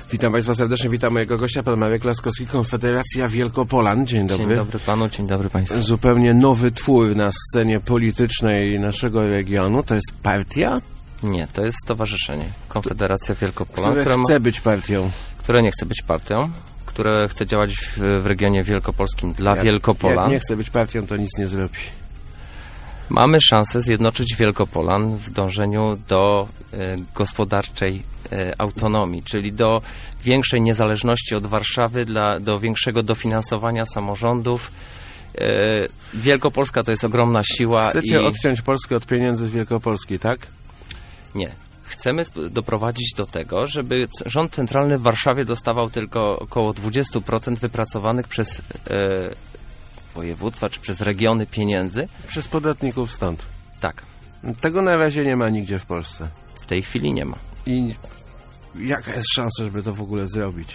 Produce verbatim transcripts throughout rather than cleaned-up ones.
Witam Państwa serdecznie, witam mojego gościa, pan Marek Laskowski, Konfederacja Wielkopolan. Dzień dobry. Dzień dobry panu, dzień dobry państwu. Zupełnie nowy twór na scenie politycznej naszego regionu. To jest partia? Nie, to jest stowarzyszenie. Konfederacja Wielkopolan, które które chce ma, być partią. które nie chce być partią, które chce działać w, w regionie wielkopolskim dla Jak, Wielkopolan. jak nie chce być partią, to nic nie zrobi. Mamy szansę zjednoczyć Wielkopolan w dążeniu do e, gospodarczej e, autonomii, czyli do większej niezależności od Warszawy, dla, do większego dofinansowania samorządów. E, Wielkopolska to jest ogromna siła. Chcecie i... odciąć Polskę od pieniędzy z Wielkopolski, tak? Nie. Chcemy doprowadzić do tego, żeby rząd centralny w Warszawie dostawał tylko około dwadzieścia procent wypracowanych przez e, województwa czy przez regiony pieniędzy. Przez podatników stąd. Tak. Tego na razie nie ma nigdzie w Polsce. W tej chwili nie ma. I jaka jest szansa, żeby to w ogóle zrobić?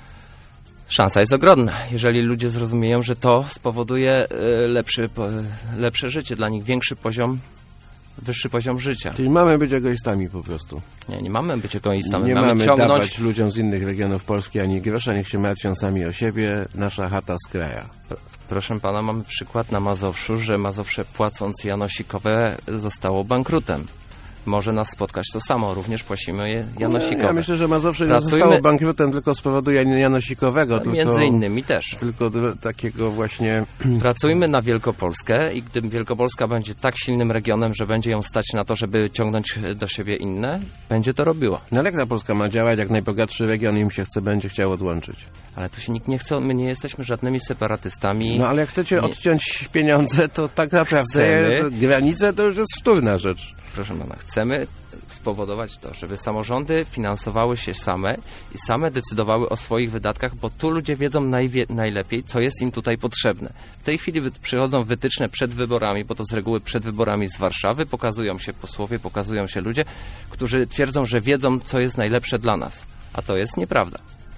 Szansa jest ogromna, jeżeli ludzie zrozumieją, że to spowoduje e, lepszy, lepsze życie dla nich, większy poziom, wyższy poziom życia. Czyli mamy być egoistami po prostu. Nie, nie mamy być egoistami. Nie mamy, mamy ciągnąć... dawać ludziom z innych regionów Polski ani grosza, niech się martwią sami o siebie, nasza chata z kraja. Proszę pana, mamy przykład na Mazowszu, że Mazowsze płacąc janosikowe zostało bankrutem. Może nas spotkać to samo, również płacimy je janosikowe. Ja myślę, że Mazowsze Pracujmy... nie zostało bankrutem tylko z powodu janosikowego. No, tylko, między innymi też. Tylko do takiego właśnie... Pracujmy na Wielkopolskę i gdy Wielkopolska będzie tak silnym regionem, że będzie ją stać na to, żeby ciągnąć do siebie inne, będzie to robiła. No ale jak ta Polska ma działać, jak najbogatszy region im się chce, będzie chciał odłączyć? Ale tu się nikt nie chce, my nie jesteśmy żadnymi separatystami. No ale jak chcecie nie... odciąć pieniądze, to tak naprawdę Chcemy... granice to już jest wtórna rzecz. Proszę pana, chcemy spowodować to, żeby samorządy finansowały się same i same decydowały o swoich wydatkach, bo tu ludzie wiedzą najwie, najlepiej, co jest im tutaj potrzebne. W tej chwili wy, przychodzą wytyczne przed wyborami, bo to z reguły przed wyborami z Warszawy, pokazują się posłowie, pokazują się ludzie, którzy twierdzą, że wiedzą, co jest najlepsze dla nas. A to jest nieprawda.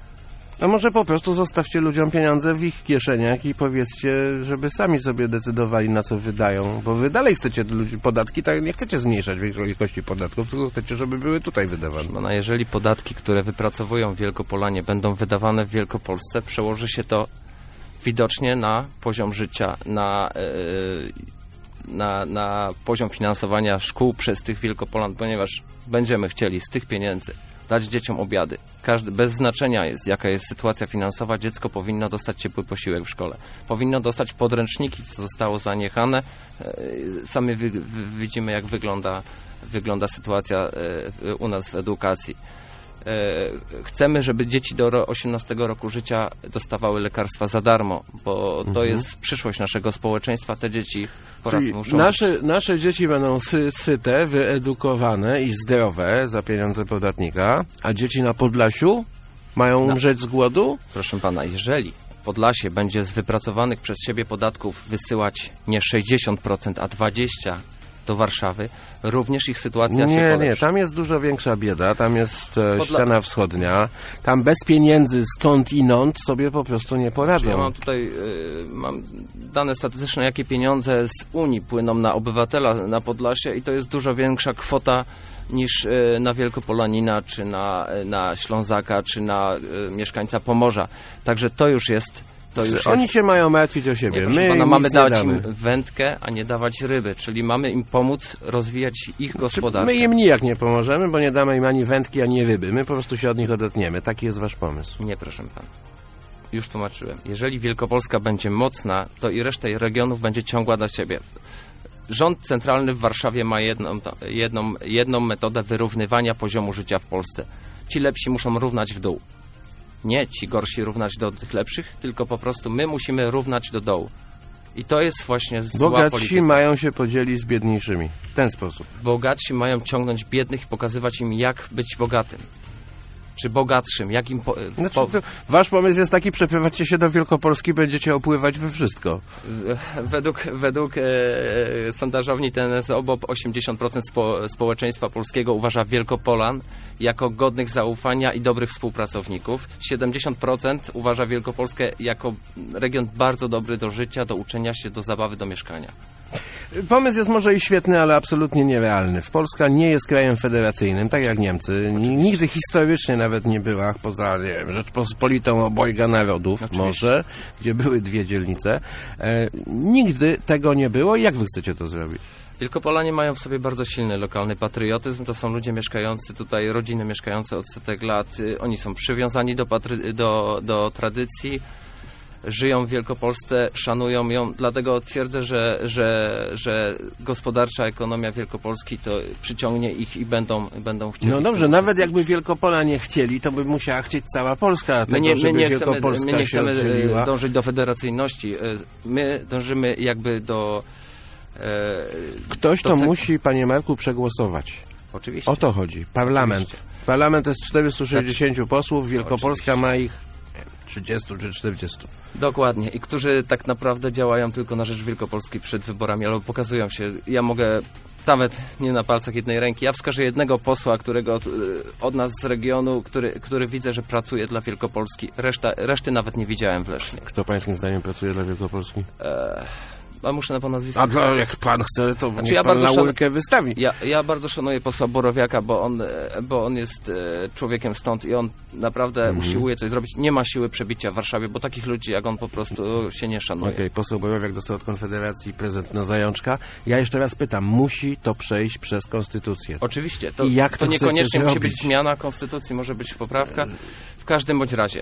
A może po prostu zostawcie ludziom pieniądze w ich kieszeniach i powiedzcie, żeby sami sobie decydowali, na co wydają. Bo wy dalej chcecie ludzi podatki, tak nie chcecie zmniejszać wielkości podatków, tylko chcecie, żeby były tutaj wydawane. No, jeżeli podatki, które wypracowują Wielkopolanie, będą wydawane w Wielkopolsce, przełoży się to widocznie na poziom życia, na, yy, na, na poziom finansowania szkół przez tych Wielkopolan, ponieważ będziemy chcieli z tych pieniędzy dać dzieciom obiady. Każdy, bez znaczenia jest, jaka jest sytuacja finansowa, dziecko powinno dostać ciepły posiłek w szkole. Powinno dostać podręczniki, co zostało zaniechane. Sami wy, wy, widzimy, jak wygląda, wygląda sytuacja u nas w edukacji. Chcemy, żeby dzieci do osiemnastego roku życia dostawały lekarstwa za darmo, bo to mhm. jest przyszłość naszego społeczeństwa. Te dzieci po raz muszą... Nasze, nasze dzieci będą sy, syte, wyedukowane i zdrowe za pieniądze podatnika, a dzieci na Podlasiu mają umrzeć no. z głodu? Proszę pana, jeżeli Podlasie będzie z wypracowanych przez siebie podatków wysyłać nie sześćdziesiąt procent, a dwadzieścia procent do Warszawy, również ich sytuacja nie, się polepszy. Nie, tam jest dużo większa bieda, tam jest e, Podla... ściana wschodnia, tam bez pieniędzy skąd inąd sobie po prostu nie poradzą. Ja mam tutaj y, mam dane statystyczne, jakie pieniądze z Unii płyną na obywatela na Podlasie i to jest dużo większa kwota niż y, na Wielkopolanina, czy na, na Ślązaka, czy na y, mieszkańca Pomorza. Także to już jest To już Oni jest... się mają martwić o siebie. Nie, My pana, mamy dać damy. im wędkę, a nie dawać ryby, czyli mamy im pomóc rozwijać ich gospodarkę. My im nijak nie pomożemy, bo nie damy im ani wędki, ani ryby. My po prostu się od nich odetniemy. Taki jest wasz pomysł. Nie, proszę pana. Już tłumaczyłem. Jeżeli Wielkopolska będzie mocna, to i reszta regionów będzie ciągła do siebie. Rząd centralny w Warszawie ma jedną, jedną, jedną metodę wyrównywania poziomu życia w Polsce. Ci lepsi muszą równać w dół. Nie ci gorsi równać do tych lepszych, tylko po prostu my musimy równać do dołu. I to jest właśnie zła Bogatsi polityka. mają się podzielić z biedniejszymi. W ten sposób. Bogatsi mają ciągnąć biednych i pokazywać im, jak być bogatym. Czy bogatszym, jak im... Po, znaczy, po... Wasz pomysł jest taki, przeprowadźcie się do Wielkopolski, będziecie opływać we wszystko. Według, według e, sondażowni T N S O B O P osiemdziesiąt procent spo, społeczeństwa polskiego uważa Wielkopolan jako godnych zaufania i dobrych współpracowników. siedemdziesiąt procent uważa Wielkopolskę jako region bardzo dobry do życia, do uczenia się, do zabawy, do mieszkania. Pomysł jest może i świetny, ale absolutnie nierealny. Polska nie jest krajem federacyjnym, tak jak Niemcy. Nigdy historycznie nawet nie była, poza nie wiem, Rzeczpospolitą obojga narodów, Oczywiście. może, gdzie były dwie dzielnice. E, nigdy tego nie było. Jak wy chcecie to zrobić? Wielkopolanie mają w sobie bardzo silny lokalny patriotyzm. To są ludzie mieszkający tutaj, rodziny mieszkające od setek lat. Y, Oni są przywiązani do, patry- do, do tradycji. Żyją w Wielkopolsce, szanują ją, dlatego twierdzę, że, że, że gospodarcza ekonomia Wielkopolski to przyciągnie ich i będą, będą chcieli. No dobrze, nawet jakby Wielkopola nie chcieli, to by musiała chcieć cała Polska, My tego, nie, my żeby nie chcemy, Wielkopolska my nie się chcemy oddzieliła. dążyć do federacyjności. My dążymy jakby do... E, Ktoś do to ceg- musi, panie Marku, przegłosować. Oczywiście. O to chodzi. Parlament. Oczywiście. Parlament to jest czterystu sześćdziesięciu posłów, Wielkopolska Oczywiście. ma ich trzydziestu czy czterdziestu. Dokładnie. I którzy tak naprawdę działają tylko na rzecz Wielkopolski przed wyborami, albo pokazują się. Ja mogę nawet nie na palcach jednej ręki. Ja wskażę jednego posła, którego od nas z regionu, który, który widzę, że pracuje dla Wielkopolski. Reszta, reszty nawet nie widziałem w Lesznie. Kto pańskim zdaniem pracuje dla Wielkopolski? Eee, a muszę na pana nazwisko. A dla, jak pan chce, to Znaczy, niech ja pan bardzo na szan- łykę wystawi. Ja, ja bardzo szanuję posła Borowiaka, bo on, e, bo on jest e, człowiekiem stąd i on naprawdę Mhm. usiłuje coś zrobić. Nie ma siły przebicia w Warszawie, bo takich ludzi jak on po prostu się nie szanuje. Okej, poseł Borowiak dostał od Konfederacji prezent na zajączka. Ja jeszcze raz pytam, musi to przejść przez konstytucję. Oczywiście. To, I jak to to chcecie niekoniecznie musi zrobić? być zmiana konstytucji, może być poprawka. W każdym bądź razie.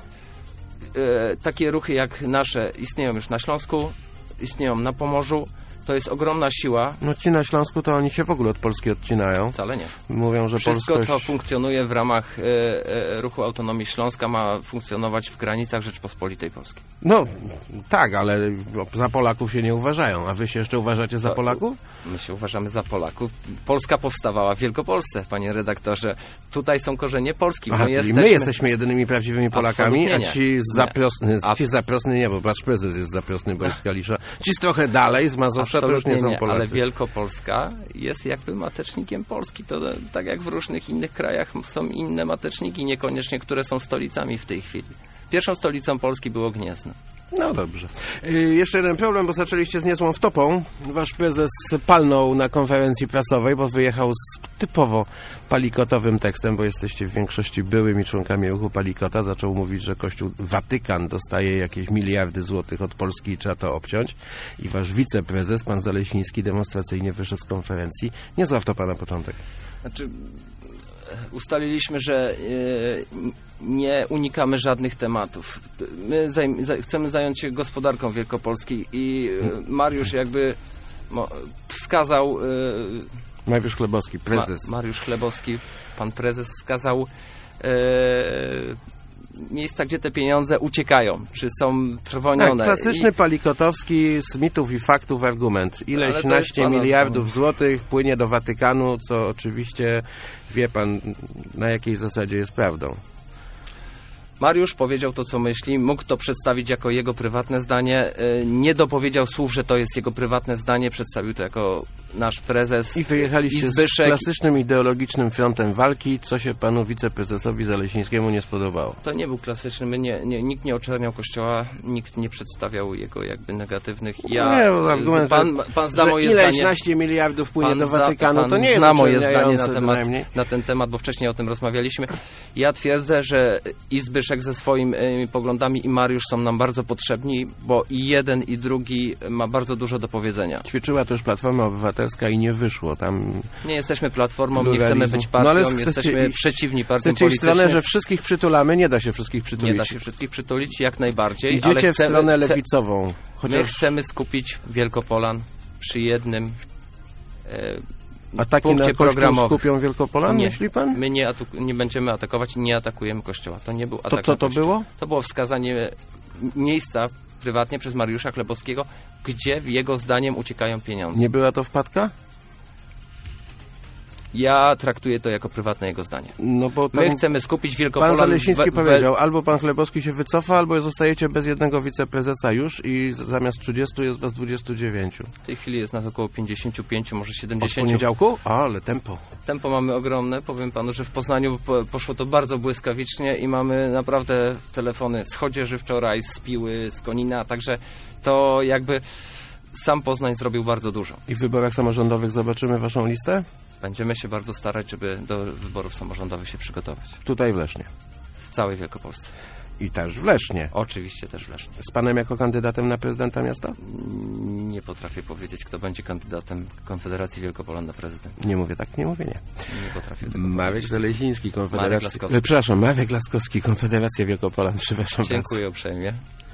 E, takie ruchy jak nasze istnieją już na Śląsku, istnieją na Pomorzu. To jest ogromna siła. No ci na Śląsku to oni się w ogóle od Polski odcinają. Wcale nie. Mówią, że Wszystko, polskość... co funkcjonuje w ramach e, e, ruchu autonomii Śląska, ma funkcjonować w granicach Rzeczpospolitej Polskiej. No tak, ale za Polaków się nie uważają. A wy się jeszcze uważacie za To- Polaków? My się uważamy za Polaków. Polska powstawała w Wielkopolsce, panie redaktorze. Tutaj są korzenie Polski. Aha, My czyli jesteśmy... my jesteśmy jedynymi prawdziwymi Polakami, Absolutnie a nie. ci zaprosny, A- ci zaprosny nie, bo wasz prezes jest zaprosny, bo jest z Kalisza. Ci z trochę dalej, z Mazowsza, to już nie są Absolutnie nie, ale Polacy. Wielkopolska jest jakby matecznikiem Polski. To tak jak w różnych innych krajach są inne mateczniki, niekoniecznie które są stolicami w tej chwili. Pierwszą stolicą Polski było Gniezno. No dobrze. Y, jeszcze jeden problem, bo zaczęliście z niezłą wtopą. Wasz prezes palnął na konferencji prasowej, bo wyjechał z typowo palikotowym tekstem, bo jesteście w większości byłymi członkami ruchu Palikota. Zaczął mówić, że Kościół Watykan dostaje jakieś miliardy złotych od Polski i trzeba to obciąć. I wasz wiceprezes, pan Zalesiński, demonstracyjnie wyszedł z konferencji. Niezła wtopa na początek. Znaczy, ustaliliśmy, że e, nie unikamy żadnych tematów. My zajm- za- chcemy zająć się gospodarką Wielkopolski i e, Mariusz jakby mo, wskazał, e, Mariusz Chlebowski, prezes. Ma, Mariusz Chlebowski, pan prezes wskazał e, miejsca, gdzie te pieniądze uciekają, czy są Tak, trwonione. klasyczny I, palikotowski z mitów i faktów argument. Ileś Ale to jest naście pana- miliardów złotych płynie do Watykanu, co oczywiście wie pan na jakiej zasadzie jest prawdą. Mariusz powiedział to, co myśli, mógł to przedstawić jako jego prywatne zdanie, e, nie dopowiedział słów, że to jest jego prywatne zdanie, przedstawił to jako nasz prezes I wyjechaliście i z Zbyszek. klasycznym ideologicznym frontem walki, co się panu wiceprezesowi Zalesińskiemu nie spodobało. To nie był klasyczny, my nie, nie, nikt nie oczerniał Kościoła, nikt nie przedstawiał jego jakby negatywnych. Ja, nie, bo argument, pan, pan zna że moje ileś zdanie. naście miliardów płynie Pan do zna- Watykanu, pan to nie jest zna moje zdanie na uczerniające temat, bynajmniej. na ten temat, bo wcześniej o tym rozmawialiśmy. Ja twierdzę, że i Zbyszek ze swoimi y, poglądami i Mariusz są nam bardzo potrzebni, bo i jeden i drugi ma bardzo dużo do powiedzenia. Ćwiczyła to już Platforma Obywatelska i nie wyszło. Tam Nie jesteśmy platformą, nie pluralizmu. chcemy być partią, No ale chcecie jesteśmy iść- przeciwni partiom chcecie iść w stronę, politycznym. że wszystkich przytulamy, nie da się wszystkich przytulić. Nie da się wszystkich przytulić, jak najbardziej. ale Idziecie w chcemy, stronę chce- lewicową. My Chociaż chcemy skupić Wielkopolan przy jednym e, ataki punkcie na Kościół programowym. skupią Wielkopolan, Nie. myśli pan? My nie, atu- nie będziemy atakować i nie atakujemy Kościoła. To nie był atak To co na to Kościół. było? To było wskazanie miejsca prywatnie przez Mariusza Chlebowskiego, gdzie jego zdaniem uciekają pieniądze. Nie była to wpadka? Ja traktuję to jako prywatne jego zdanie. No bo My tam chcemy skupić Wielkopolan... pan Zalesiński we- we- powiedział, albo pan Chlebowski się wycofa, albo zostajecie bez jednego wiceprezesa już i zamiast trzydziestu jest was dwudziestu dziewięciu. W tej chwili jest nas około pięćdziesięciu pięciu, może Od siedemdziesięciu. poniedziałku? A, ale tempo. Tempo mamy ogromne. Powiem panu, że w Poznaniu po, poszło to bardzo błyskawicznie i mamy naprawdę telefony z Chodzieży wczoraj, z Piły, z Konina, także to jakby sam Poznań zrobił bardzo dużo. I w wyborach samorządowych zobaczymy waszą listę? Będziemy się bardzo starać, żeby do wyborów samorządowych się przygotować. Tutaj w Lesznie. W całej Wielkopolsce. I też w Lesznie. Oczywiście też w Lesznie. Z panem jako kandydatem na prezydenta miasta? Nie potrafię powiedzieć, kto będzie kandydatem Konfederacji Wielkopolan na prezydent. Nie mówię tak, nie mówię nie. Nie potrafię tego Marek powiedzieć. Zaleziński, Konfederacja... Marek Laskowski. E, Przepraszam, Marek Laskowski, Konfederacja Wielkopolan, przepraszam Dziękuję uprzejmie.